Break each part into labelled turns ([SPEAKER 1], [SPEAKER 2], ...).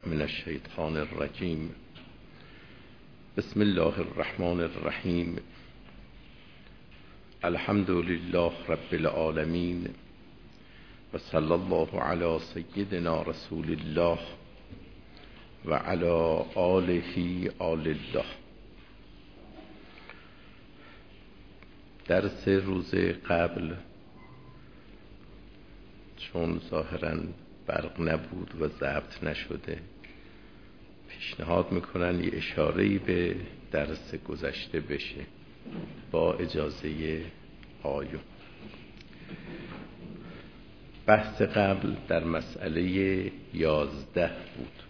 [SPEAKER 1] من الشیطان الرجیم. بسم الله الرحمن الرحیم. الحمد لله رب العالمین و صلی الله علی سیدنا رسول الله و علی آله آل الله. درس روز قبل چون ظاهراً برق نبود و ضبط نشده، پیشنهاد میکنن یه اشاره‌ای به درس گذشته بشه با اجازه آیون. بحث قبل در مسئله 11 بود.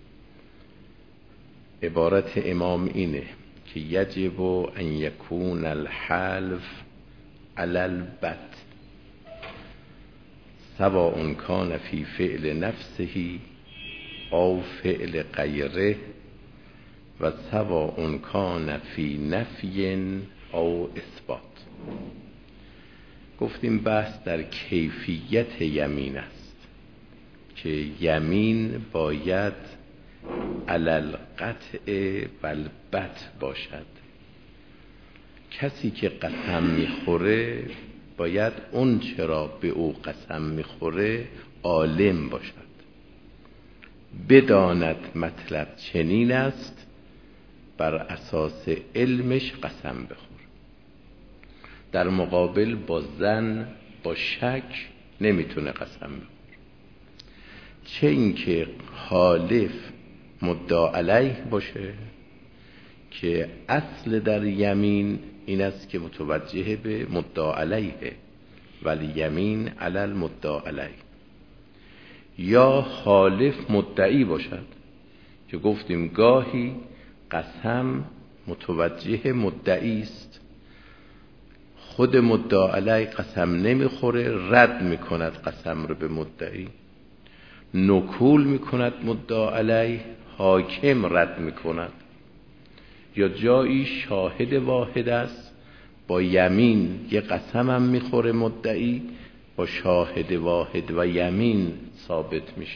[SPEAKER 1] عبارت امام اینه که یجب ان یکون الحلف علی البت سواء کان فی فعل نفسه او فعل غیره و سواء کان فی نفی او اثبات. گفتیم بحث در کیفیت یمین است که یمین باید علی القطع و البت باشد. کسی که قسم میخوره باید اون چرا به او قسم میخوره عالم باشد، بداند مطلب چنین است، بر اساس علمش قسم بخور. در مقابل با ظن با شک نمیتونه قسم بخور. چه اینکه حالف مدعا علیه باشه که اصل در یمین این است که متوجه به مدعا علیه، ولی یمین علی المدعا علیه، یا حالف مدعی باشد که گفتیم گاهی قسم متوجه مدعی است، خود مدعا علیه قسم نمیخوره، رد میکند قسم رو به مدعی، نکول میکند مدعا علیه، حاکم رد میکند، یا جایی شاهد واحد است با یمین یه قسم هم میخوره مدعی، با شاهد واحد و یمین ثابت میشه.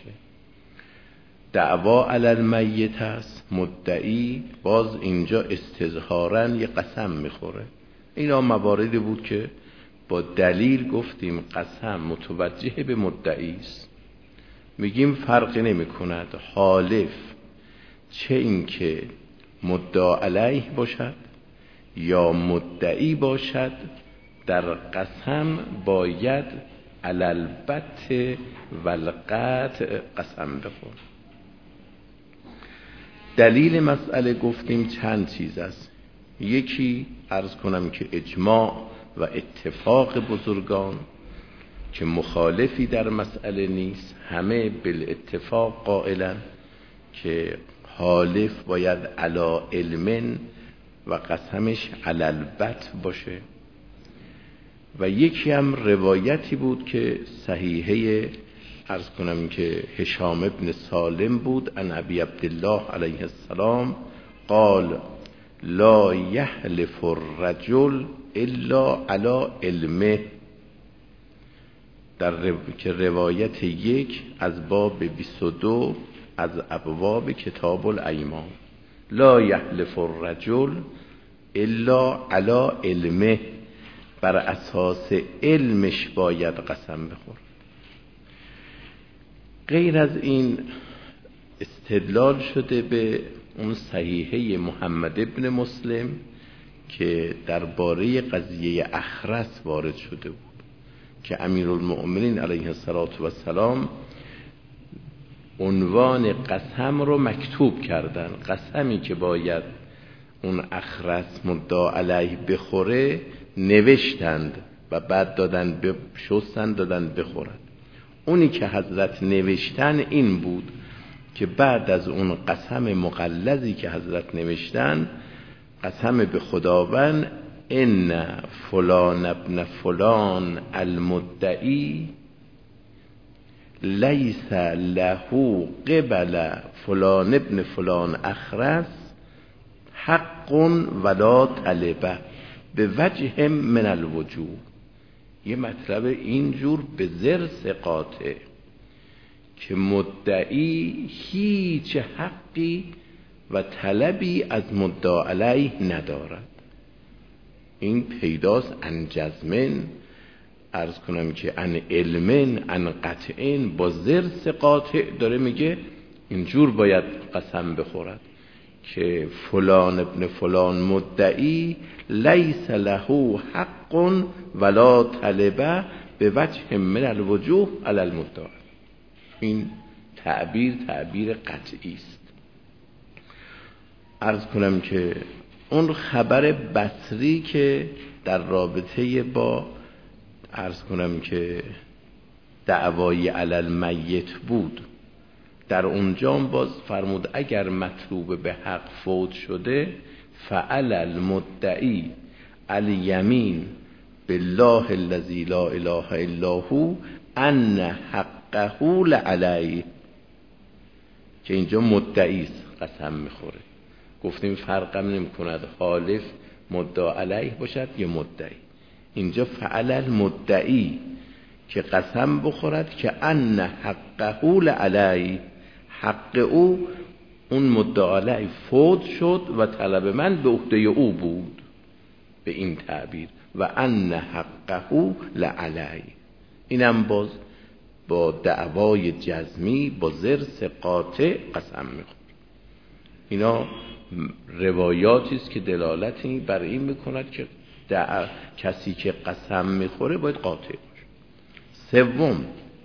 [SPEAKER 1] دعوا علی المیت است، مدعی باز اینجا استظهارا یه قسم میخوره. اینا مواردی بود که با دلیل گفتیم قسم متوجه به مدعی است. میگیم فرقی نمی کند حالف چه اینکه مدعا علیه باشد یا مدعی باشد، در قسم باید علی البت و القطع قسم بخور. دلیل مسئله گفتیم چند چیز است. یکی عرض کنم که اجماع و اتفاق بزرگان که مخالفی در مسئله نیست، همه بالاتفاق قائلن که حالف باید علی علم و قسمش علی البت باشه. و یکی هم روایتی بود که صحیحه عرض کنم که هشام ابن سالم بود، عن ابی عبدالله علیه السلام قال لا یحلف الرجل الا علی علمه، که روایت 1 از باب 22 از ابواب کتاب الایمان. لا یحلف الرجل الا علی علمه، بر اساس علمش باید قسم بخور. غیر از این استدلال شده به اون صحیحه محمد ابن مسلم که درباره قضیه اخرس وارد شده بود که امیرالمؤمنین علیه السلام عنوان قسم رو مکتوب کردن. قسمی که باید اون اخرس مدعا علیه بخوره نوشتند و بعد دادن شستن دادن بخورن. اونی که حضرت نوشتن این بود که بعد از اون قسم مغلظی که حضرت نوشتن، قسم به خداوند ان فلان ابن فلان المدعی لیس له قبل فلان ابن فلان اخرس حق ولا طلبه به وجه من الوجوه. یه مطلب اینجور به زرس قاطع که مدعی هیچ حقی و طلبی از مدعا علیه ندارد. این پیداست عن جزمن، عرض کنم که عن علمن عن قطعن، با ضرس قاطع داره میگه اینجور باید قسم بخورد که فلان ابن فلان مدعی لیس له حق ولا طلبه به وجه من الوجوه علی المدعی. این تعبیر قطعی است. عرض کنم که اون خبر بصری که در رابطه با عرض کنم که دعوای علی المیت بود، در اونجا باز فرمود اگر مطلوب به حق فوت شده فعل المدعی الیمین بالله الذی لا اله الا هو ان حقه لعلیه، که اینجا مدعی است قسم میخوره. گفتیم فرقم نمی کند حالف مدعا علیه باشد یا مدعی. اینجا فعل المدعی که قسم بخورد که ان حقه لعلیه، حق او اون مدعا علیه فوت شد و طلب من به عهده او بود، به این تعبیر و ان حقه لعلیه. اینم باز با دعوای جزمی با ضرس قاطع قسم میخورد. اینا روایاتی است که دلالتی بر این میکند که کسی که قسم میخوره باید قاطع باشه. سوم،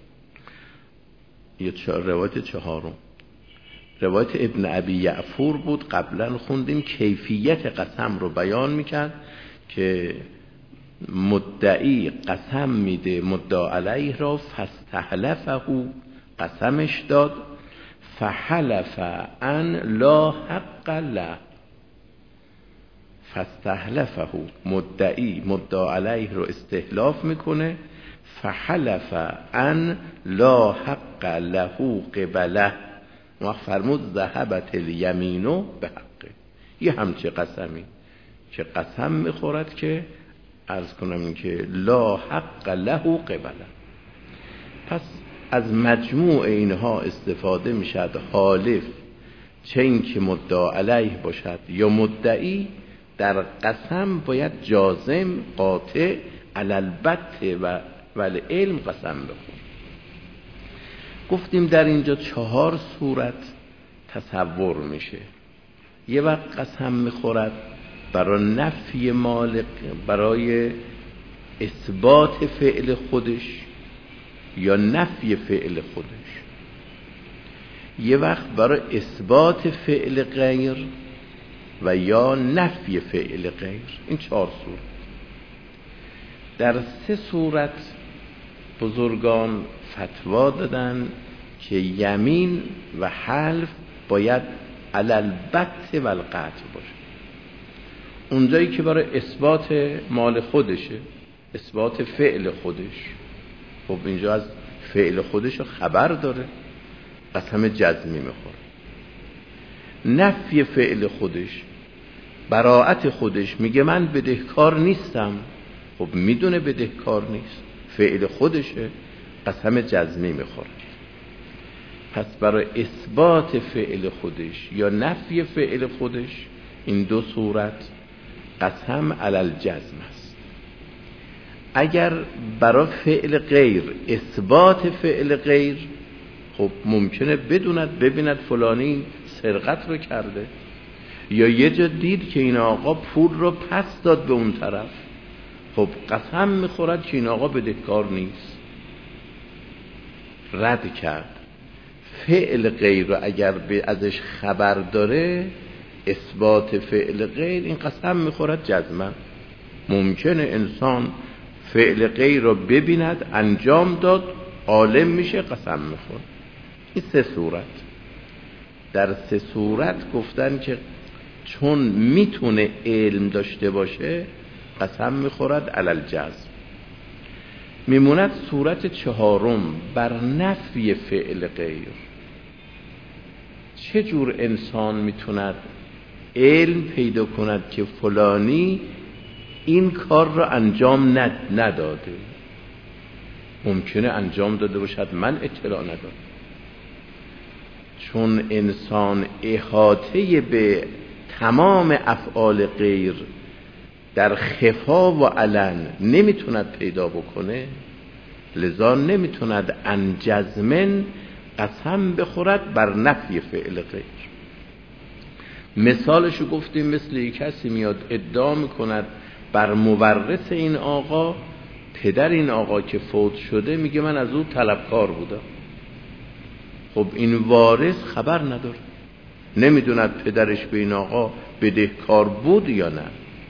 [SPEAKER 1] روایت چهارم، روایت ابن ابی یعفور بود. قبلا خوندیم کیفیت قسم رو بیان میکرد که مدعی قسم میده مدعا علیه را، فاستحلفه قسمش داد، فحلف ان لا حق له. فاستحلفه مدعی مدعا علیه رو استحلاف میکنه، فحلف ان لا حق له قبله، و فرمود ذهبت الیمین به حقه. یه همچه قسمی که قسم میخورد که عرض کنم که لا حق له قبله. پس از مجموع اینها استفاده میشد حالف چه این که مدعا علیه باشد یا مدعی در قسم باید جازم قاطع علی البته و العلم قسم بخور. گفتیم در اینجا 4 صورت تصور میشه. یه وقت قسم میخورد برای نفی مالک، برای اثبات فعل خودش یا نفی فعل خودش، یه وقت برای اثبات فعل غیر و یا نفی فعل غیر. این 4 صورت. در 3 صورت بزرگان فتوا دادن که یمین و حلف باید علی البت و القطع باشه. اونجایی که برای اثبات مال خودشه، اثبات فعل خودش، خب اینجا از فعل خودش رو خبر داره، قسم جزمی میخوره. نفی فعل خودش، براءت خودش، میگه من بدهکار نیستم، خب میدونه بدهکار نیست، فعل خودشه، قسم جزمی میخوره. پس برای اثبات فعل خودش یا نفی فعل خودش این 2 صورت قسم علی الجزم است. اگر برای فعل غیر اثبات فعل غیر، خب ممکنه ببیند فلانی سرقت رو کرده، یا یه جا دید که این آقا پول رو پس داد به اون طرف، خب قسم میخورد که این آقا بدهکار نیست، رد کرد. فعل غیر رو اگر ازش خبر داره، اثبات فعل غیر، این قسم میخورد جزما. ممکنه انسان فعل غیر رو ببیند انجام داد، عالم میشه، قسم میخورد. این 3 صورت. در 3 صورت گفتن که چون میتونه علم داشته باشه قسم میخورد علی الجزم. میموند صورت 4 بر نفی فعل غیر. چه جور انسان میتوند علم پیدا کند که فلانی این کار را انجام نداده؟ ممکنه انجام داده باشد من اطلاع ندارم، چون انسان احاطه به تمام افعال غیر در خفا و علن نمیتوند پیدا بکنه، لذا نمیتوند انجزمن قسم بخورد بر نفی فعل غیر. مثالشو گفتیم، مثل یک کسی میاد ادعا میکند بر مورث این آقا، پدر این آقا که فوت شده، میگه من از او طلبکار بودم. خب این وارث خبر نداره، نمیدوند پدرش به این آقا بدهکار بود یا نه،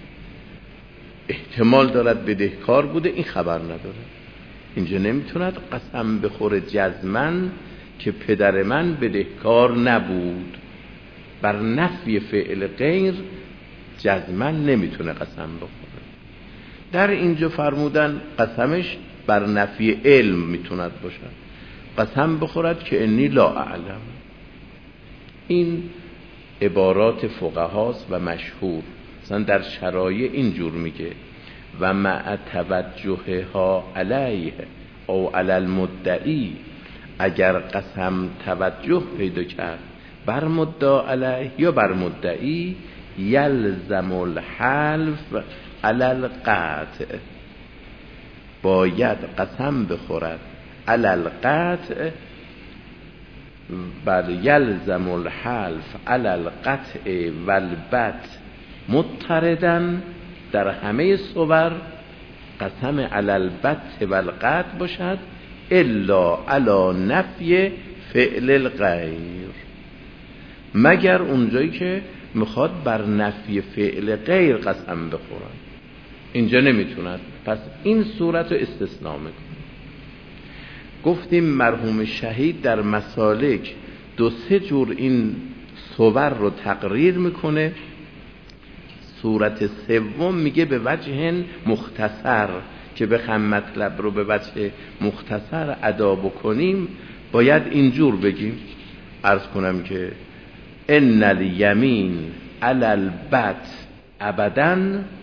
[SPEAKER 1] احتمال دارد بدهکار بوده، این خبر نداره. اینجا نمیتوند قسم بخوره جزمن که پدر من بدهکار نبود. بر نفی فعل غیر جزمن نمیتونه قسم بخوره. در اینجا فرمودن قسمش بر نفی علم میتوند باشد، قسم بخورد که انی لا اعلم. این عبارات فقهاست و مشهور، مثلا در شرایع اینجور میگه و مع توجهها علیه او علی المدعی، اگر قسم توجه پیدا کرد بر مدعا علیه یا بر مدعی، یلزم الحلف علی القطع، باید قسم بخورد علی القطع، بل یلزم الحلف علی القطع والبت مضطردن. در همه صور قسم علی البت والقطع باشد الا علی نفی فعل الغیر، مگر اونجایی که میخواد بر نفی فعل غیر قسم بخورن، اینجا نمیتوند. پس این صورت رو استثناء میکنه. گفتیم مرحوم شهید در مسالک 2-3 جور این صور رو تقریر میکنه. صورت سوم میگه به وجه مختصر، که بخوام مطلب رو به وجه مختصر ادا بکنیم باید اینجور بگیم. عرض کنم که ان الیمین علی البت ابدا،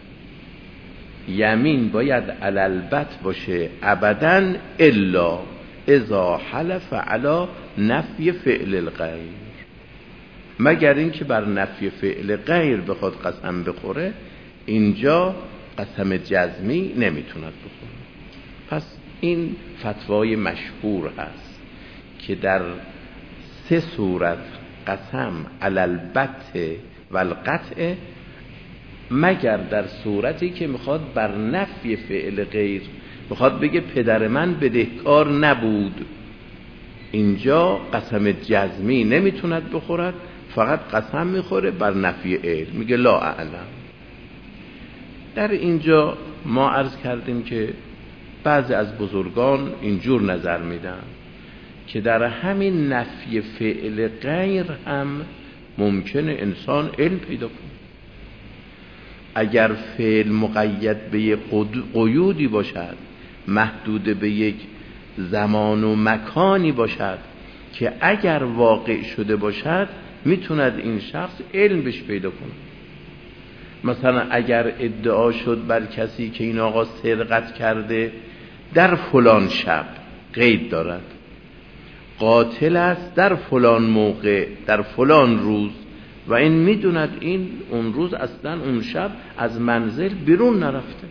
[SPEAKER 1] یمین باید علی البت باشه ابدا الا اذا حلف علی نفی فعل الغیر، مگر این که بر نفی فعل غیر بخواد قسم بخوره، اینجا قسم جزمی نمیتوند بخوره. پس این فتوای مشهور هست که در 3 صورت قسم علی البت و القطع، مگر در صورتی که میخواد بر نفی فعل غیر، میخواد بگه پدر من بدهکار نبود، اینجا قسم جزمی نمیتوند بخورد، فقط قسم میخوره بر نفی علم، میگه لا اعلم. در اینجا ما عرض کردیم که بعضی از بزرگان اینجور نظر میدن که در همین نفی فعل غیر هم ممکنه انسان علم پیدا کنه. اگر فعل مقید به یک قیودی باشد، محدود به یک زمان و مکانی باشد که اگر واقع شده باشد میتوند این شخص علم بهش پیدا کنه. مثلا اگر ادعا شد بر کسی که این آقا سرقت کرده در فلان شب، قید دارد، قاتل است در فلان موقع در فلان روز، و این میدوند این اون روز اصلا اون شب از منزل بیرون نرفته،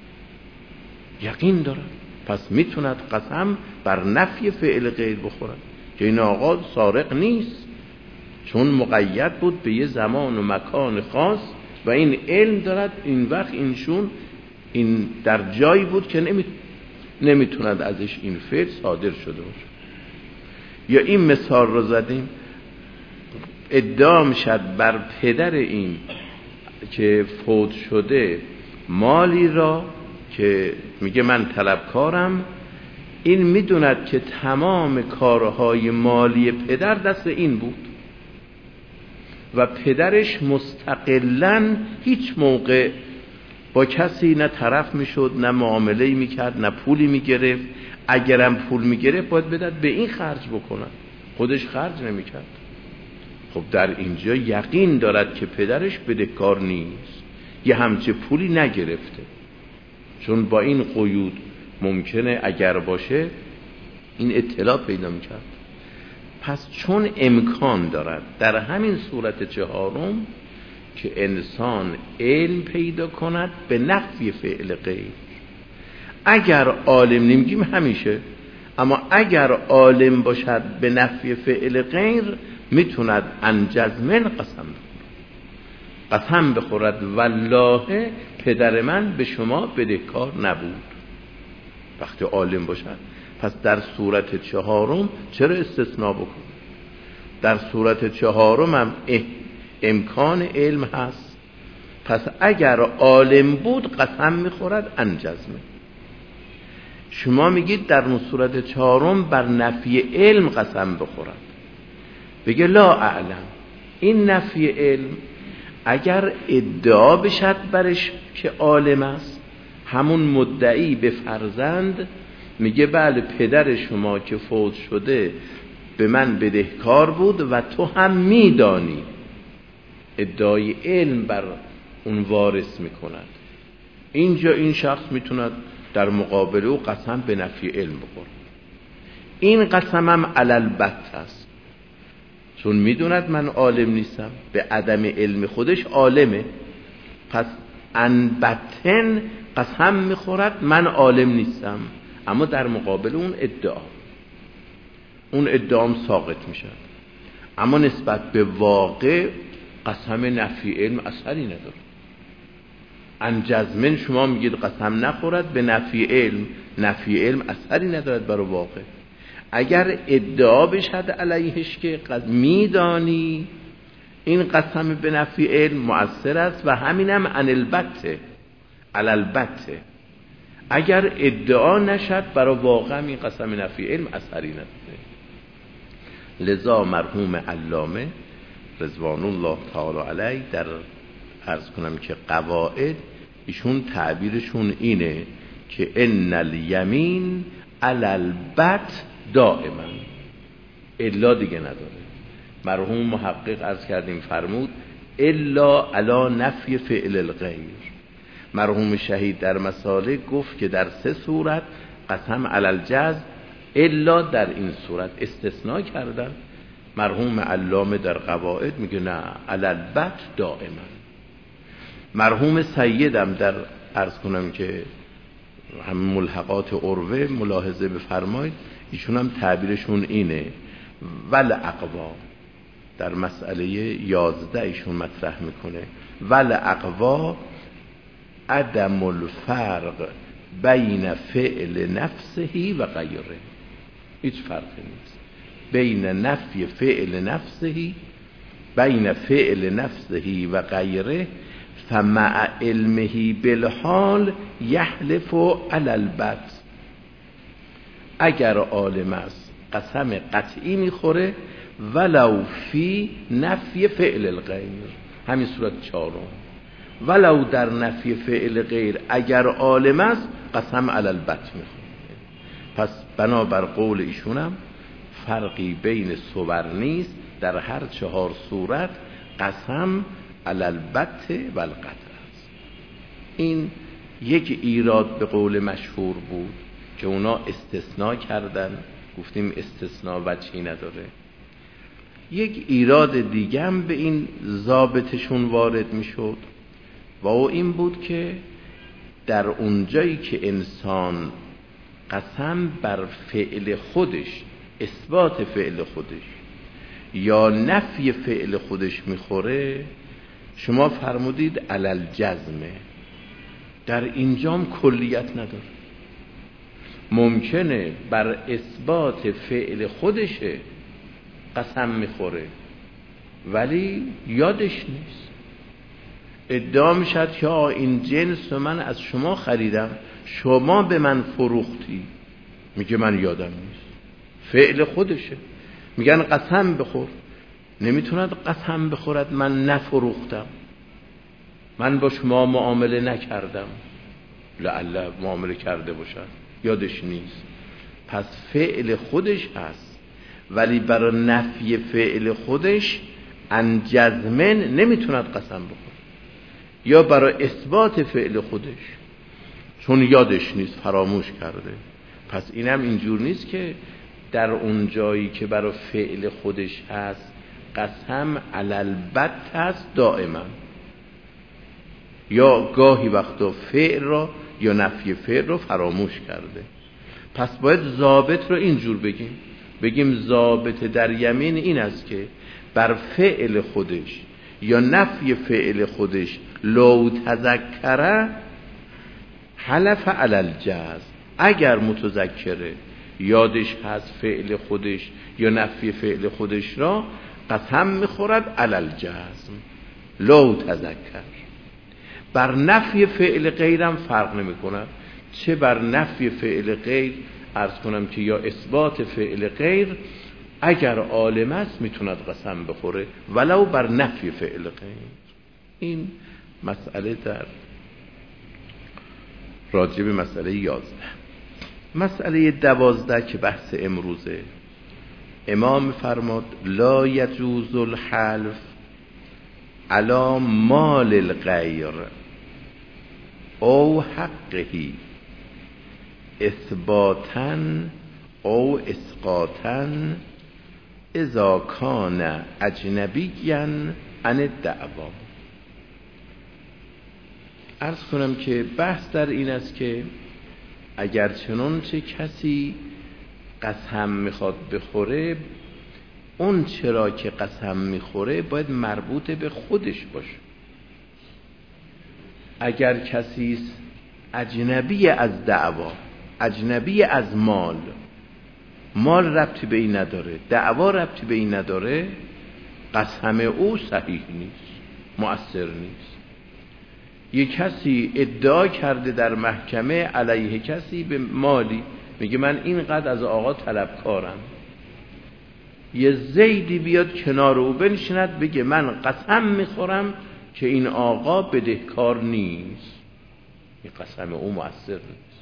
[SPEAKER 1] یقین دارد، پس میتوند قسم بر نفی فعل غیر بخورد که این آقا سارق نیست، چون مقید بود به یه زمان و مکان خاص و این علم دارد، این وقت این در جایی بود که نمیتوند ازش این فعل صادر شده باشه. یا این مثال رو زدیم، ادعا میشد بر پدر این که فوت شده مالی را که میگه من طلبکارم، این میدوند که تمام کارهای مالی پدر دست این بود و پدرش مستقلاً هیچ موقع با کسی نه طرف میشد، نه معامله‌ای میکرد، نه پولی میگرفت. اگرم پول میگرفت باید بدهد به این خرج بکنن، خودش خرج نمیکرد. خب در اینجا یقین دارد که پدرش بدهکار نیست، یه همچه پولی نگرفته، چون با این قیود ممکنه اگر باشه این اطلاع پیدا میکرد. پس چون امکان دارد در همین صورت چهارم که انسان علم پیدا کند به نفی فعل غیر، اگر عالم نمیگیم همیشه، اما اگر عالم باشد به نفی فعل غیر میتوند انجزمن قسم بخورد والله پدر من به شما بدهکار نبود. وقتی عالم باشد، پس در صورت چهارم چرا استثناء بکن؟ در صورت چهارم هم امکان علم هست، پس اگر عالم بود قسم میخورد انجزمه. شما میگید در صورت چهارم بر نفی علم قسم بخورد، بگه لا اعلم. این نفی علم اگر ادعا بشد برش که عالم است، همون مدعی به فرزند میگه بله پدر شما که فوت شده به من بدهکار بود و تو هم میدانی، ادعای علم بر اون وارث میکند. اینجا این شخص میتوند در مقابل او قسم به نفی علم بخورد. این قسم هم علالبت است، چون میدوند من عالم نیستم، به عدم علم خودش عالمه، پس انبتن قسم میخورد من عالم نیستم، اما در مقابل اون ادعام ساقط میشد. اما نسبت به واقع قسم نفی علم اثری نداره. انجزمن شما میگید قسم نخورد به نفی علم اثری ندارد برای واقع. اگر ادعا بشد علیهش که میدانی، این قسم به نفی علم مؤثر است و همینم علالبته. اگر ادعا نشد برای واقع این قسم نفی علم اثری نداره. لذا مرحوم علامه رضوان الله تعالی علیه در عرض کنم که قواعد ایشون تعبیرشون اینه که ان الیمین علالبت دائما، الا دیگه نداره. مرحوم محقق عرض کردیم فرمود الا علی نفی فعل الغیر. مرحوم شهید در مسالک گفت که در 3 صورت قسم علی الجزم الا در این صورت استثناء کردن. مرحوم علامه در قواعد میگه نه علالبت دائما. مرحوم سیدم در عرض کنم که هم ملحقات عروه ملاحظه بفرمایید، ایشون هم تعبیرشون اینه ول اقوا. در مسئله 11 ایشون مطرح میکنه ول اقوا عدم الفرق بین فعل نفسه و غیره. هیچ فرقی نیست بین نفی فعل نفسه و غیره. فمع علمه بالحال یحلف علی البت. اگر عالم است قسم قطعی میخوره ولو فی نفی فعل الغیر، همین صورت 4. ولو در نفی فعل غیر اگر عالم است قسم علی البت میخوره. پس بنابر قول ایشونم فرقی بین صور نیست، در هر 4 صورت قسم علی البت و القطع است. این یک ایراد به قول مشهور بود که اونا استثناء کردن، گفتیم استثناء وجهی نداره. یک ایراد دیگه هم به این ضابطشون وارد میشد و او این بود که در اونجایی که انسان قسم بر فعل خودش، اثبات فعل خودش یا نفی فعل خودش میخوره، شما فرمودید علی الجزمه، در اینجام کلیت نداره. ممکنه بر اثبات فعل خودشه قسم میخوره ولی یادش نیست. ادعا میشد که این جنس من از شما خریدم، شما به من فروختی، میگه من یادم نیست، فعل خودشه. میگن قسم بخور، نمیتوند قسم بخورد من نفروختم، من با شما معامله نکردم، لعل معامله کرده باشد، یادش نیست. پس فعل خودش هست ولی برای نفی فعل خودش انجزمن نمیتوند قسم بخورد، یا برای اثبات فعل خودش چون یادش نیست فراموش کرده. پس اینم اینجور نیست که در اون جایی که برای فعل خودش هست قسم علالبت هست دائما، یا گاهی وقتا فعل را یا نفی فعل را فراموش کرده. پس باید ضابط رو اینجور بگیم ضابط در یمین این است که بر فعل خودش یا نفی فعل خودش لو تذکره حلف علی الجزم، اگر متذکره یادش هست فعل خودش یا نفی فعل خودش را قسم میخورد علی الجزم لو تذکر. بر نفی فعل غیرم فرق نمی کند، چه بر نفی فعل غیر عرض کنم که یا اثبات فعل غیر، اگر عالم است میتوند قسم بخوره ولو بر نفی فعل غیر. این مسئله در راجع به مسئله 11. مسئله 12 که بحث امروزه، امام فرماد لا یجوز الحلف علی مال الغیر او حقه اثباتا او اسقاطا اذا کان اجنبیا عن الدعوا. عرض کنم که بحث در این است که اگر چنانچه کسی قسم میخواد بخوره، اون چرا که قسم میخوره باید مربوط به خودش باشه. اگر کسی اجنبی از دعوا، اجنبی از مال ربطی به این نداره، دعوا ربطی به این نداره، قسم او صحیح نیست، مؤثر نیست. یک کسی ادعا کرده در محکمه علیه کسی به مالی، میگه من اینقدر از آقا طلبکارم، یه زیدی بیاد کنار او بنشیند بگه من قسم میخورم که این آقا بدهکار نیست، این قسم او مؤثر نیست.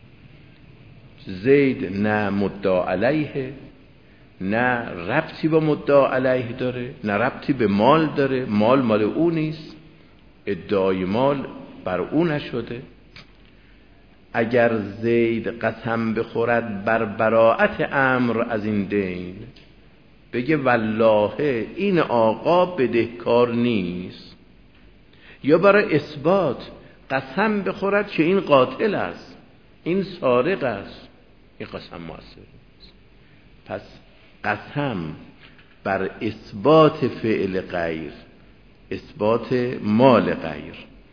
[SPEAKER 1] زید نه مدعا علیه، نه ربطی با مدعا علیه داره، نه ربطی به مال داره، مال او نیست، ادعای مال بر او نشده. اگر زید قسم بخورد بر براءت امر از این دین، بگه والله این آقا بدهکار نیست، یا برای اثبات قسم بخورد که این قاتل است، این سارق است، این قسم مؤثر نیست. پس قسم بر اثبات فعل غیر، اثبات مال غیر،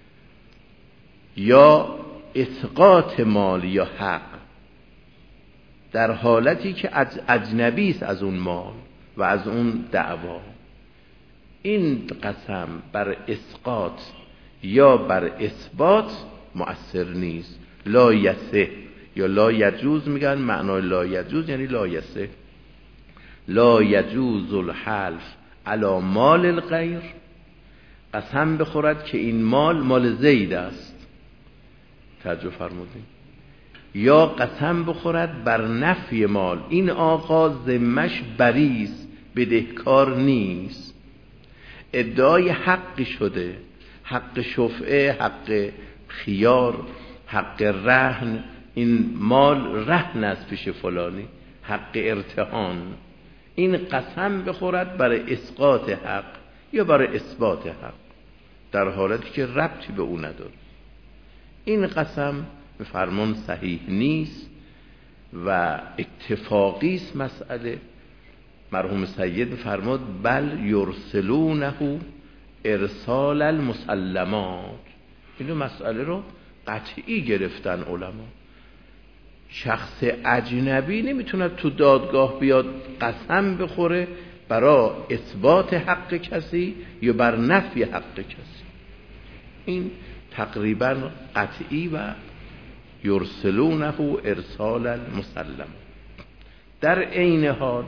[SPEAKER 1] یا اسقاط مال یا حق، در حالتی که اجنبی است از اون مال و از اون دعوا، این قسم بر اسقاط یا بر اثبات مؤثر نیست. لا یصح یا لا یجوز میگن، معنای لا یجوز یعنی لا یصح. لا یجوز الحلف علی مال الغیر، قسم بخورد که این مال زید است، توجه فرمودین، یا قسم بخورد بر نفی مال، این آقا ذمش بریست، بدهکار نیست، ادعای حقی شده، حق شفعه، حق خیار، حق رهن، این مال رهن است پیش فلانی، حق ارتهان، این قسم بخورد برای اسقاط حق یا برای اثبات حق، در حالتی که ربطی به او نداره. این قسم به فرمان صحیح نیست و اتفاقی است مسئله. مرحوم سید فرمود بل یرسلونه ارسال المسلمات، اینو مسئله رو قطعی گرفتن علما. شخص اجنبی نمیتونه تو دادگاه بیاد قسم بخوره برای اثبات حق کسی یا بر نفی حق کسی، این تقریبا قطعی و یرسلونه ارسال المسلم. در عین حال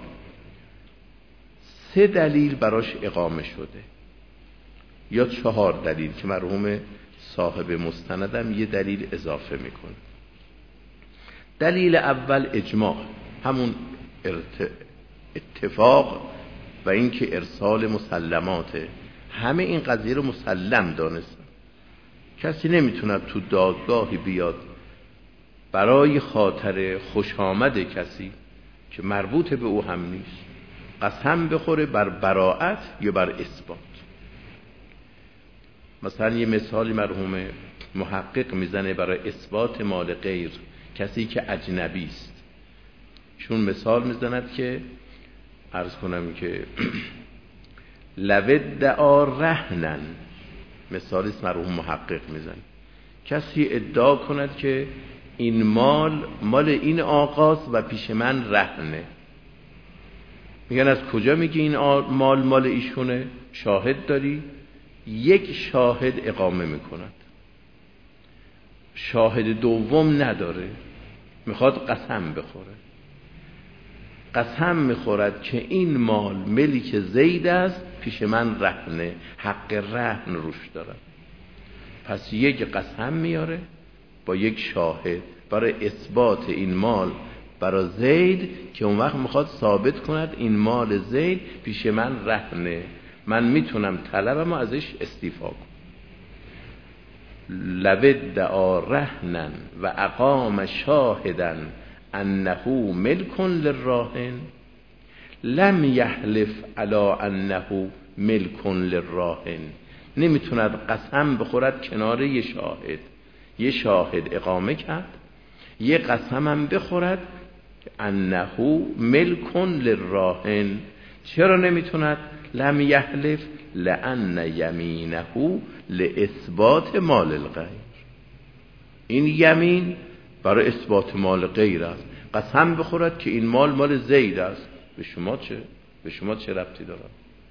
[SPEAKER 1] 3 دلیل براش اقامه شده یا 4 دلیل که مرحوم صاحب مستندم یه دلیل اضافه میکنه. دلیل اول اجماع، همون اتفاق و اینکه ارسال مسلماته، همه این قضیه رو مسلم دانستن. کسی نمیتونه تو دادگاهی بیاد برای خاطر خوش آمد کسی که مربوط به او هم نیست، قسم بخوره بر براءت یا بر اثبات. مثلا یه مثالی مرحوم محقق میزنه برای اثبات مال غیر، کسی که اجنبی است. چون مثال میزند که عرض کنم که لو ادعا رهنن، مثالی است مرحوم محقق میزنه، کسی ادعا کند که این مال این آقاست و پیش من رهنه. میگن از کجا میگی این مال ایشونه؟ شاهد داری؟ یک شاهد اقامه میکند، شاهد دوم نداره، میخواد قسم بخوره. قسم میخورد که این مال ملک زید است، پیش من رهنه، حق رهن روش دارم. پس یک قسم میاره با یک شاهد برای اثبات این مال برای زید، که اون وقت میخواد ثابت کند این مال زید پیش من رهنه، من میتونم طلبم و ازش استیفا کنم. لو ادعا رهنن و اقام شاهدا انه ملک للراهن لم یحلف علی انه ملک للراهن. نمیتوند قسم بخورد کنار یه شاهد اقامه کرد، یه قسم هم بخورد انه ملک للراهن. چرا نمیتوند؟ لم یحلف لان یمینه لاثبات مال الغیر. این یمین برای اثبات مال غیر است. قسم بخورد که این مال زید است. به شما چه ربطی داره؟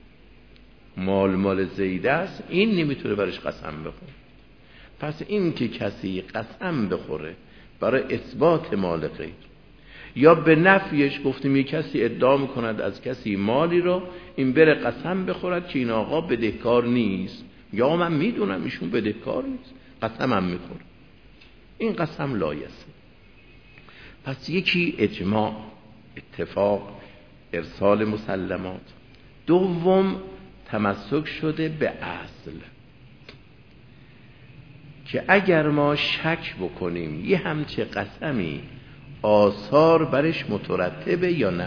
[SPEAKER 1] مال زید است، این نمیتونه برش قسم بخوره. پس این که کسی قسم بخوره برای اثبات مال غیر یا به نفیش، گفتیم یک کسی ادعا میکند از کسی مالی رو، این بره قسم بخورد که این آقا بدهکار نیست، یا من میدونم ایشون بدهکار نیست، قسم هم میخوره، این قسم لایسه. پس یکی اجماع، اتفاق، ارسال مسلمات. دوم تمسک شده به اصل، که اگر ما شک بکنیم یه همچه قسمی آثار برش مترتبه یا نه.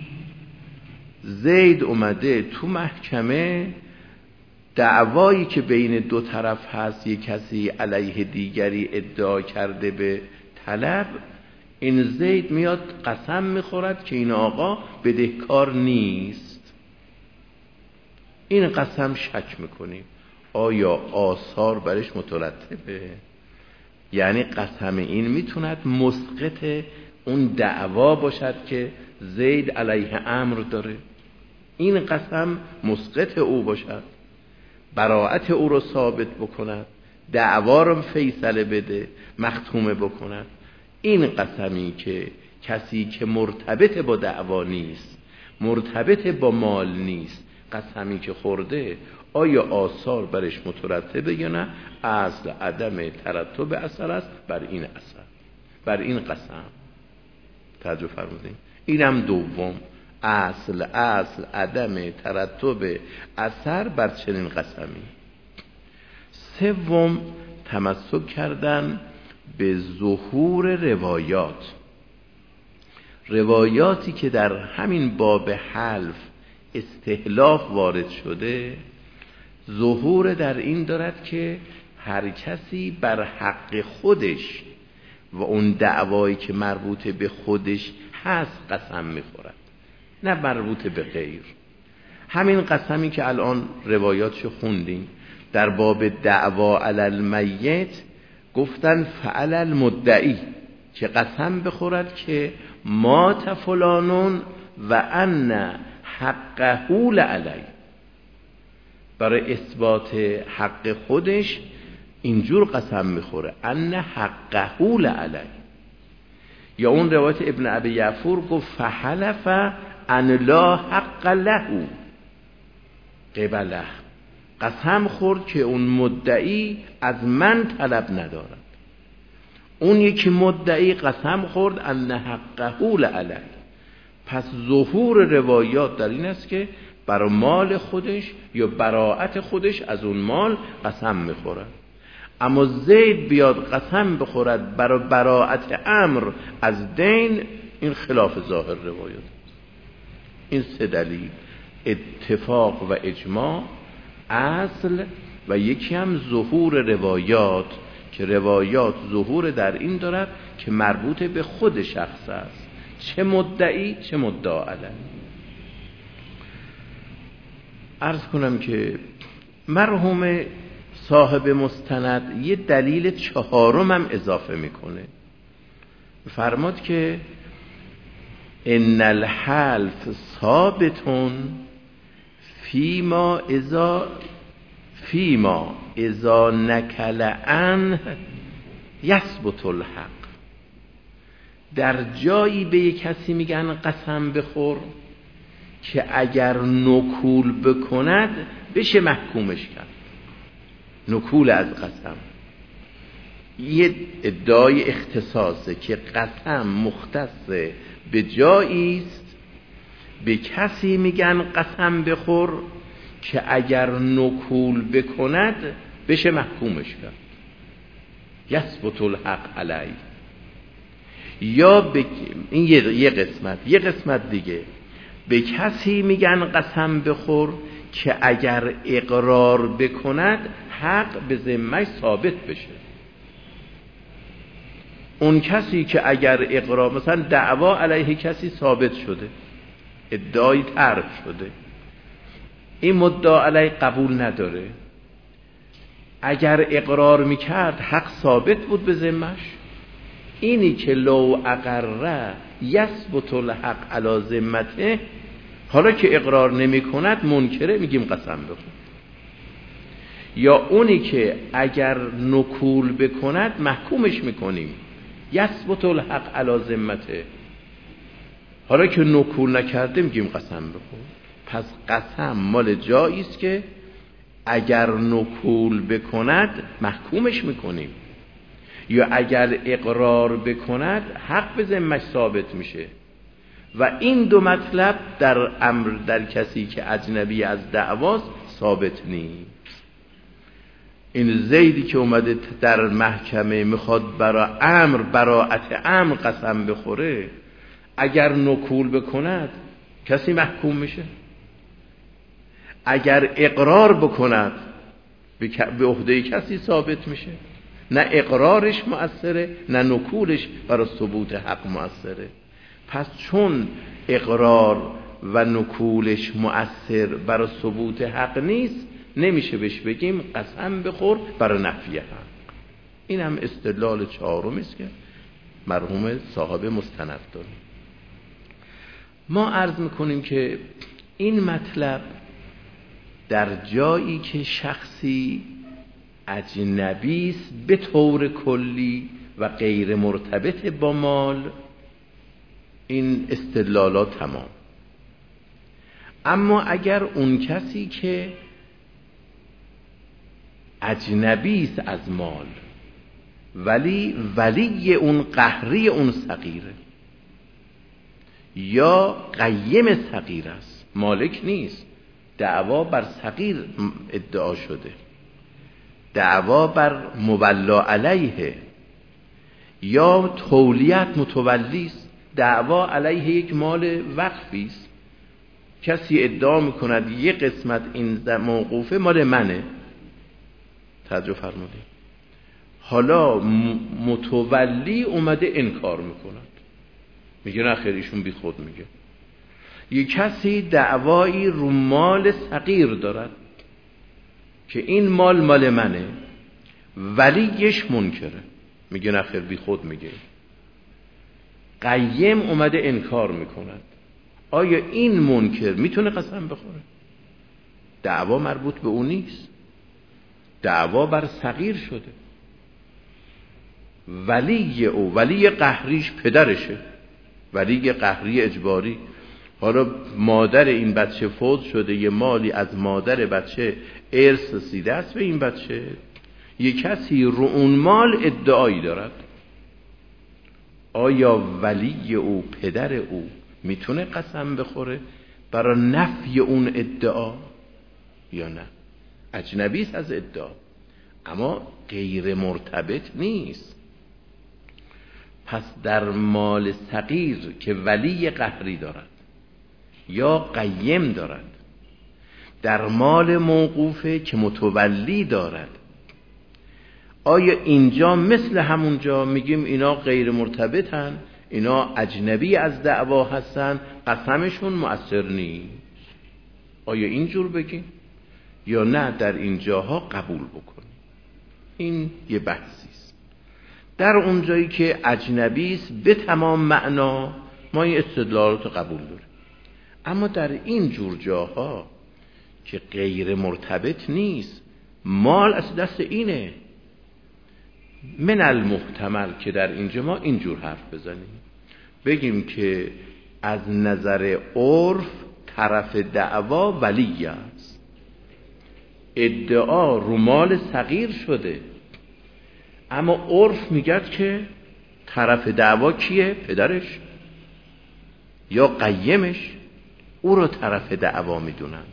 [SPEAKER 1] زید اومده تو محکمه، دعوایی که بین دو طرف هست، یک کسی علیه دیگری ادعا کرده به طلب، این زید میاد قسم میخورد که این آقا بدهکار نیست. این قسم شک میکنیم آیا آثار برش مترتبه؟ یعنی قسم این میتوند مسقط اون دعوا باشد که زید علیه امر داره، این قسم مسقط او باشد، براءت او رو ثابت بکند، دعوا رو فیصله بده، مختومه بکند. این قسمی که کسی که مرتبط با دعوا نیست، مرتبط با مال نیست، قسمی که خورده، آیا آثار برش مترتبه یا نه؟ اصل عدم ترتب اثر است بر این اثر، بر این قسم. توجه فرمودین؟ اینم دوم، اصل عدم ترتب اثر بر چنین قسمی. سوم تمسک کردن به ظهور روایاتی که در همین باب حلف استحلاف وارد شده، ظهور در این دارد که هر کسی بر حق خودش و اون دعوایی که مربوط به خودش هست قسم میخورد، نه مربوط به غیر. همین قسمی که الان روایاتشو خوندیم در باب دعوا علی المیت، گفتن فعل المدعی، که قسم بخورد که مات فلانون و ان حقه لعلی، برای اثبات حق خودش اینجور قسم میخوره ان حقه لعلی. یا اون روایت ابن ابی یعفور گفت فحلف ان لا حق له قبله، قسم خورد که اون مدعی از من طلب ندارد. اون یکی مدعی قسم خورد ان حقه لعلی. پس ظهور روایات در این است که برای مال خودش یا براءت خودش از اون مال قسم میخورد. اما زید بیاد قسم بخورد برای براءت امر از دین، این خلاف ظاهر روایات. این 3 دلیل، اتفاق و اجماع، اصل و یکی هم ظهور روایات، که روایات ظهور در این دارد که مربوط به خود شخص است، چه مدعی چه مدعا علیه. عرض کنم که مرحوم صاحب مستند یه دلیل 4 هم اضافه میکنه، فرماد که ان الحلف ثابتون فیما اذا نکل عنه یثبت الحق. در جایی به یک کسی میگن قسم بخور که اگر نکول بکند بشه محکومش کرد. نکول از قسم یه ادعای اختصاصه که قسم مختص به جایی است، به کسی میگن قسم بخور که اگر نکول بکند بشه محکومش کرد، یثبت الحق علیه. یا این یه قسمت. یه قسمت دیگه به کسی میگن قسم بخور که اگر اقرار بکند حق به ذمه‌اش ثابت بشه. اون کسی که اگر اقرار، مثلا دعوا علیه کسی ثابت شده، ادعای طرح شده، این مدعا علیه قبول نداره، اگر اقرار میکرد حق ثابت بود به ذمه‌اش. اینی که لو اقره یثبت الحق علی ذمته، حالا که اقرار نمی کند منکره، میگیم قسم بخور. یا اونی که اگر نکول بکند محکومش میکنیم، یثبت الحق علی ذمته، حالا که نکول نکرده میگیم قسم بخور. پس قسم مال جایی است که اگر نکول بکند محکومش میکنیم، یا اگر اقرار بکند حق به ذمه‌اش ثابت میشه. و این 2 مطلب در کسی که اجنبی از دعواست ثابت نیست. این زیدی که اومده در محکمه میخواد براءت امر قسم بخوره، اگر نکول بکند کسی محکوم میشه، اگر اقرار بکند به عهده کسی ثابت میشه. نه اقرارش مؤثره نه نکولش برای ثبوت حق مؤثره. پس چون اقرار و نکولش مؤثر برای ثبوت حق نیست، نمیشه بهش بگیم قسم بخور برای نفی حق. این هم استدلال 4 است که مرحوم صاحب مستند داره. ما عرض میکنیم که این مطلب در جایی که شخصی اجنبی است به طور کلی و غیر مرتبط با مال، این استدلالات تمام. اما اگر اون کسی که اجنبی است از مال ولی اون قهری اون صغیره یا قیم صغیر است، مالک نیست، دعوا بر صغیر ادعا شده، دعوا بر مولا علیه، یا تولیت متولی است، دعوا علیه یک مال وقفی است، کسی ادعا میکند یه قسمت این موقوفه مال منه، توجه فرمودید، حالا متولی اومده انکار میکند، میگه نه خیر ایشون بی خود میگه. یه کسی دعوایی رو مال صغیر دارد که این مال منه، ولیش منکره، میگه نه خیر بی خود میگه. قیم اومده انکار میکند، آیا این منکر میتونه قسم بخوره؟ دعوا مربوط به اون نیست، دعوا بر صغیر شده. ولی قهریش پدرشه، ولی قهری اجباری. حالا مادر این بچه فوت شده، یه مالی از مادر بچه ارث رسیده است به این بچه، یه کسی رو اون مال ادعایی دارد، آیا ولی او پدر او میتونه قسم بخوره برای نفی اون ادعا یا نه؟ اجنبی است از ادعا اما غیر مرتبط نیست. پس در مال صغیر که ولی قهری دارد یا قیم دارد، در مال موقوفه که متولی دارد، آیا اینجا مثل همونجا میگیم اینا غیر مرتبطن، اینا اجنبی از دعوا هستن، قسمشون مؤثر نیست؟ آیا اینجور بگیم یا نه در اینجاها قبول بکنیم؟ این یه بحثی است. در اونجایی که اجنبی است به تمام معنا ما این استدلالات قبول داریم، اما در این جور جاها که غیر مرتبط نیست، مال از دست اینه، من المحتمل که در اینجا ما اینجور حرف بزنیم، بگیم که از نظر عرف طرف دعوا ولی است، ادعا رو مال صغیر شده، اما عرف میگه که طرف دعوا کیه؟ پدرش یا قیمش، او رو طرف دعوا میدونن.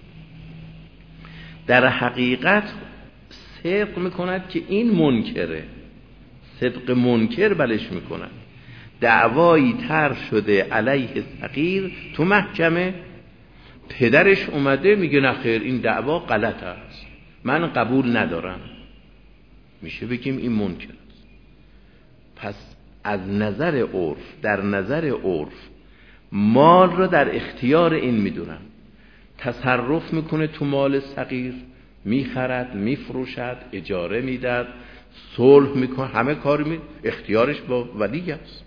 [SPEAKER 1] در حقیقت صدق میکند که این منکره، صدق منکر بلش میکنن. دعوایی طرح شده علیه صغیر تو محکمه، پدرش اومده میگه نخیر این دعوا غلط است، من قبول ندارم، میشه بگیم این منکر است. پس از نظر عرف، در نظر عرف مال را در اختیار این میدونن، تصرف میکنه تو مال صغیر، میخرد، میفروشد، اجاره میداد، صلح میکنه، همه کار اختیارش با ولی است.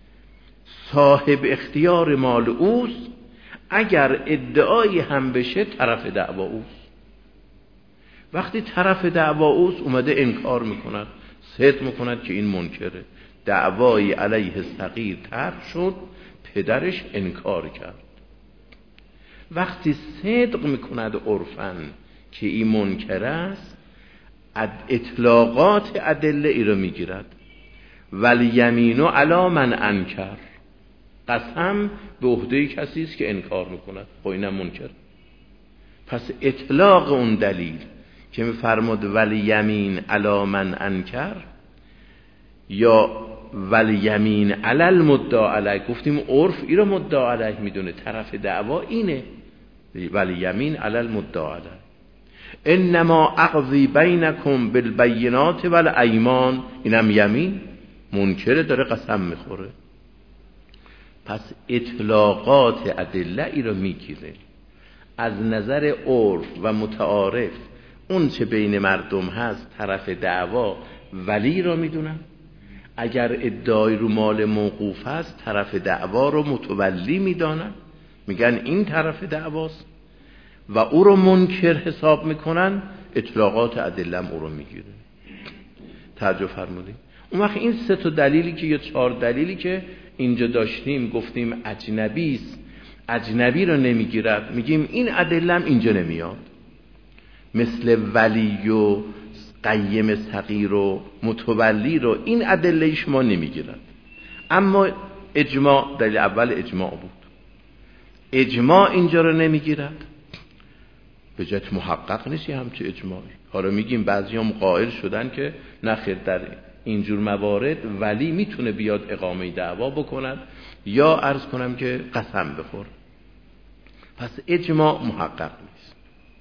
[SPEAKER 1] صاحب اختیار مال اوست، اگر ادعایی هم بشه طرف دعوا اوست. وقتی طرف دعوا اوست اومده انکار میکند، صدق میکند که این منکره، دعوایی علیه صغیر طرح شد، پدرش انکار کرد. وقتی صدق میکند عرفاً که این منکر است، اطلاقات ادله ای رو میگیرد، ولی یمینو علی من انکر، قسم به عهده کسی است که انکار میکند، خب اینم منکر. پس اطلاق اون دلیل که میفرماد ولی یمین علی من انکر یا ولی یمین علی المدعا علیه، گفتیم عرف این رو مدعا علیه میدونه، طرف دعوا اینه، ولی یمین علی المدعا علیه. انما اقضی بینکم بالبینات والایمان، اینم یمین، منکر داره قسم میخوره. پس اطلاقات ادله ای رو میگیره، از نظر عرف و متعارف اون چه بین مردم هست طرف دعوا ولی رو میدونن، اگر ادعای رو مال موقوف هست طرف دعوا رو متولی میدانن، میگن این طرف دعواست و او رو منکر حساب میکنن، اطلاقات ادله او رو میگیره. توجه فرمودید؟ اون وقت این 3 دلیلی که یا 4 دلیلی که اینجا داشتیم، گفتیم اجنبی است، اجنبی رو نمیگیرد، میگیم این ادله هم اینجا نمیاد، مثل ولی و قیم صغیر و متولی رو این ادله شما نمیگیرد. اما اجماع، دلیل اول اجماع بود، اجماع اینجا رو نمیگیرد، به جهت محقق نیست همچه اجماعی. حالا میگیم بعضی هم قائل شدن که نخیر در اینجور موارد ولی میتونه بیاد اقامه دعوا بکند یا عرض کنم که قسم بخور. پس اجماع محقق نیست.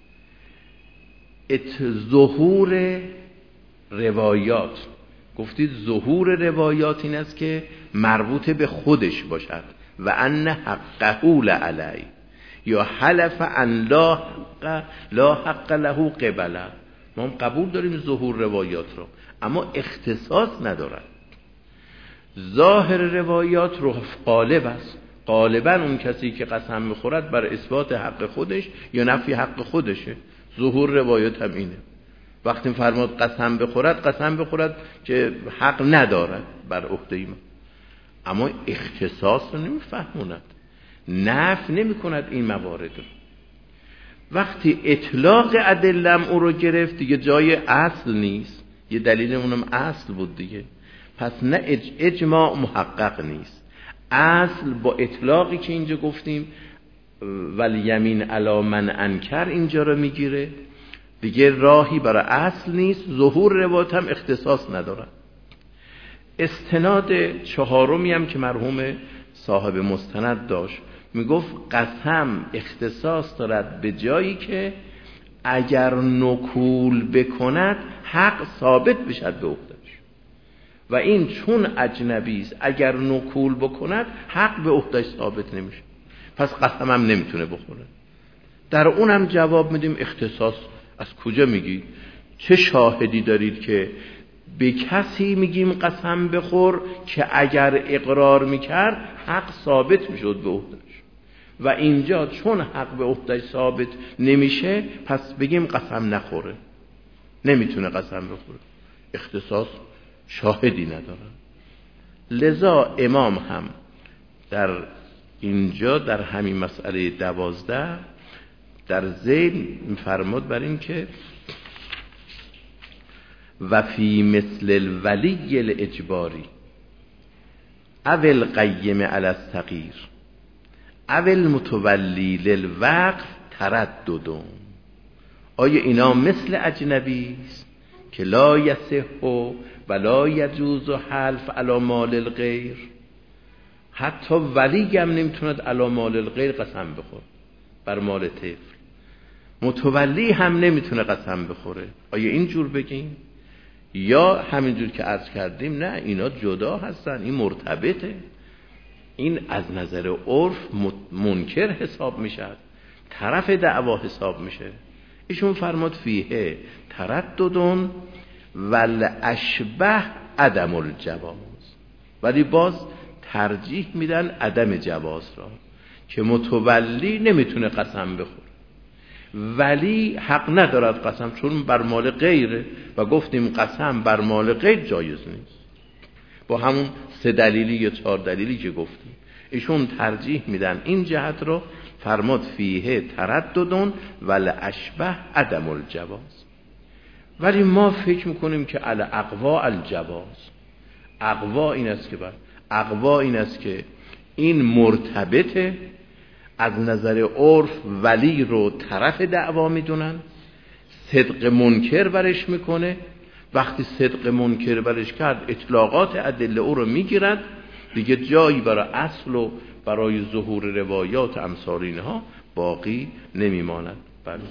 [SPEAKER 1] ظهور روایات، گفتید ظهور روایات این است که مربوط به خودش باشد و ان حقه علی، یا حلف ان لا حق له قبله. ما هم قبول داریم ظهور روایات رو، اما اختصاص ندارد. ظاهر روایات رو غالب است، غالبا اون کسی که قسم میخورد بر اثبات حق خودش یا نفی حق خودشه. ظهور روایات هم اینه، وقتی فرمود قسم بخورد، قسم بخورد که حق ندارد بر عهده ما، اما اختصاص رو نمیفهموند، نفی نمی کند این موارد رو. وقتی اطلاق ادلم او رو گرفت دیگه جای اصل نیست، یه دلیل اونم اصل بود دیگه. پس نه اجماع محقق نیست، اصل با اطلاقی که اینجا گفتیم ولی یمین علی من انکر اینجا رو میگیره، دیگه راهی برای اصل نیست. ظهور روایت هم اختصاص نداره. استناد چهارمی هم که مرحوم صاحب مستند داشت، میگفت قسم اختصاص دارد به جایی که اگر نکول بکند حق ثابت بشد به عهده‌اش، و این چون اجنبی است اگر نکول بکند حق به عهده‌اش ثابت نمیشه، پس قسم هم نمیتونه بخوره. در اونم جواب میدیم اختصاص از کجا میگی؟ چه شاهدی دارید که به کسی میگیم قسم بخور که اگر اقرار میکرد حق ثابت میشد به عهده‌اش، و اینجا چون حق به عهده‌اش ثابت نمیشه پس بگیم قسم نخوره، نمیتونه قسم بخوره، اختصاص شاهدی ندارن. لذا امام هم در اینجا در همین مسئله 12 در ذیل میفرماد بر این که و فی مثل الولی الاجباری او القیم علی الصغیر او المتولی للوقف تردد. آیا اینا مثل اجنبی است که لا یصح و لا یجوز حلف علی مال الغیر؟ حتی ولی هم نمیتوند علی مال الغیر قسم بخوره بر مال طفل، متولی هم نمیتونه قسم بخوره. آیا اینجور بگیم؟ یا همینجور که عرض کردیم نه، اینا جدا هستن، این مرتبطه، این از نظر عرف منکر حساب میشه، طرف دعوا حساب میشه. ایشون فرماد فیه ترددون ول اشبه عدم الجواز، ولی باز ترجیح میدن عدم جواز را، که متولی نمیتونه قسم بخوره، ولی حق ندارد قسم چون بر مال غیره، و گفتیم قسم بر مال غیر جایز نیست با همون 3 دلیلی یا 4 دلیلی که گفتیم. ایشون ترجیح میدن این جهت رو، فرماد فیه ترددون ول اشبه عدم الجواز. ولی ما فکر میکنیم که علی اقوا الجواز، اقوا این است که اقوا این است که این مرتبطه، از نظر عرف ولی رو طرف دعوا میدونن، صدق منکر برش میکنه، وقتی صدق منکر برش کرد اطلاقات ادله او رو میگیرد، دیگه جایی برای اصل و برای ظهور روایات امثال اینها باقی نمیماند. بله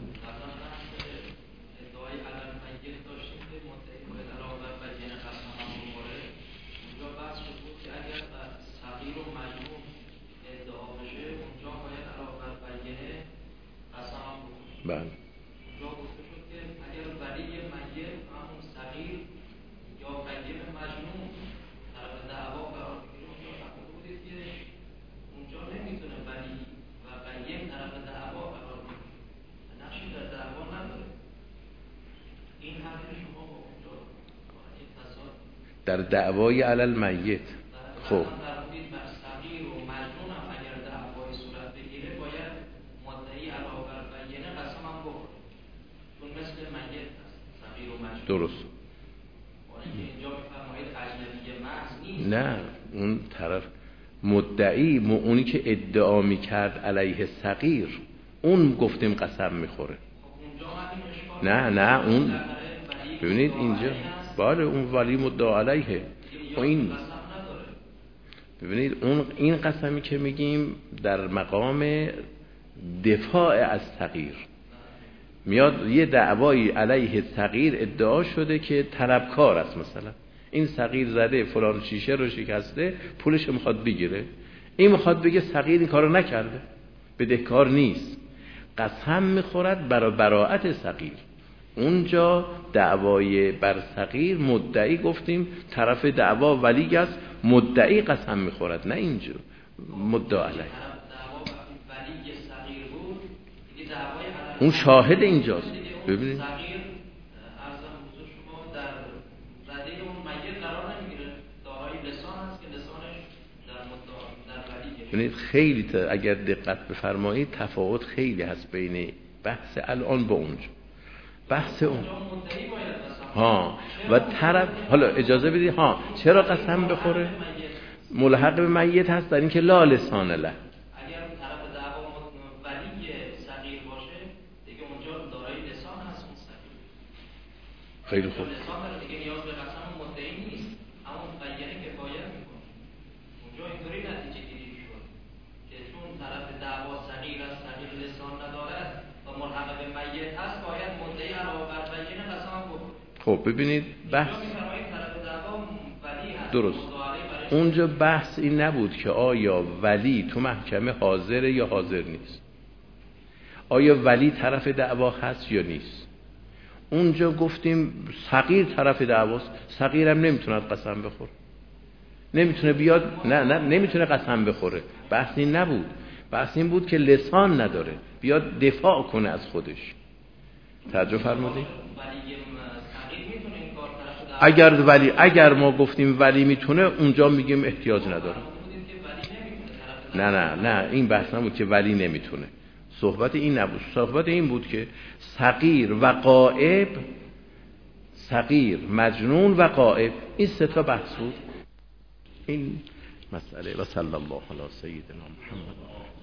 [SPEAKER 1] بله
[SPEAKER 2] اونجا گفته شد که اگر ولی میت همون صغیر یا قیم مجنون طرف دعوا قرار بگیره، اونجا فهمیده بودید که اونجا نمیتونه ولی و قیم طرف دعوا قرار بگیره، نقشی در دعوا نداره. این حرف شما با اونجا این تصاد
[SPEAKER 1] در دعوای علی المیت. خب درست. نه اون طرف مدعی، اونی که ادعا میکرد علیه صغیر، اون گفتیم قسم میخوره. نه اون ببینید اینجا بله اون ولی مدعا علیه این، ببینید اون این قسمی که میگیم در مقام دفاع از صغیر میاد، یه دعوایی علیه صغیر ادعا شده که طلبکار است، مثلا این صغیر زده فلان شیشه رو شکسته پولش میخواد بگیره، این میخواد بگه صغیر این کارو نکرده، بدهکار نیست، قسم میخورد برای براءت صغیر. اونجا دعوای بر صغیر مدعی گفتیم طرف دعوا ولی است، مدعی قسم میخورد، نه اینجور مدعا علیه. اون شاهد اینجاست. ببینید ببینید خیلی اگر دقت بفرمایید تفاوت خیلی هست بین بحث الان با اونجا. بحث اون و طرف، حالا اجازه بدید چرا قسم بخوره؟ ملحق به میت هست در این که لا لسان له. خیلی خوب.
[SPEAKER 2] همون بیانه کفایت میکنه. اونجا اینطوری نتیجه گیری شد که چون طرف دعوا صغیر است، صغیر لسان ندارد و ملحق به میت هست، باید مدعی علاوه بر بیانه قسم بخوره.
[SPEAKER 1] خب ببینید بحث درست، اونجا بحث این نبود که آیا ولی تو محکمه حاضره یا حاضر نیست، آیا ولی طرف دعوا هست یا نیست. اونجا گفتیم صغیر طرف دعواست، صغیرم نمیتونه قسم بخوره، نمیتونه بیاد، نه نمیتونه قسم بخوره. بحث این نبود، بحث این بود که لسان نداره بیاد دفاع کنه از خودش. توجه فرمودید؟ اگر ما گفتیم ولی میتونه، اونجا میگیم احتیاج نداره. نه این بحث نبود که ولی نمیتونه، صحبت این نبود. صحبت این بود که صغیر و غائب، صغیر، مجنون و غائب، این سه تا بحث بود. این مسئله. و صلی الله علی سیدنا محمد.